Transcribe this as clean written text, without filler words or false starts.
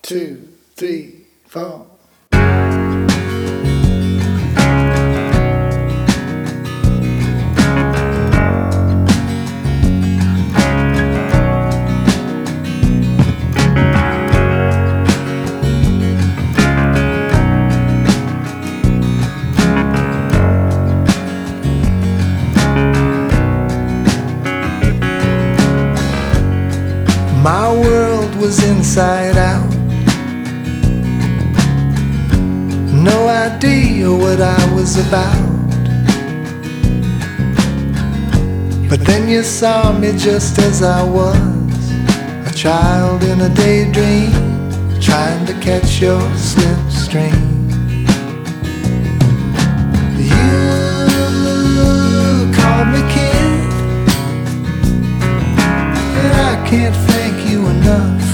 2, 3, 4. My world was inside out. No idea what I was about. But then you saw me just as I was, a child in a daydream, trying to catch your slipstream. You called me kid, and I can't thank you enough.